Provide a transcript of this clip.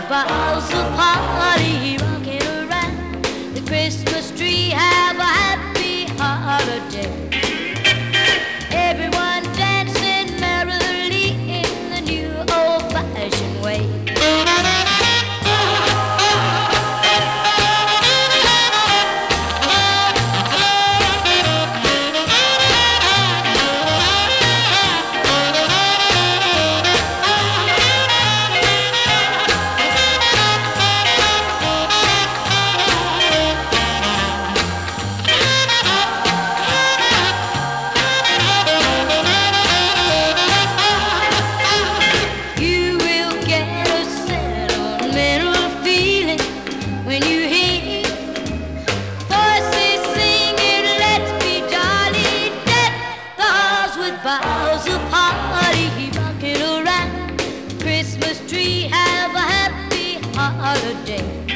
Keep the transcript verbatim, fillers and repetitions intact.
boughs of holly rocking around the Christmas tree. Have a happy holiday. Everyone dancing merrily in the new old-fashioned way. When you hear voices singing, let's be jolly, deck the halls with boughs of holly rocking around the Christmas tree. Have a happy holiday.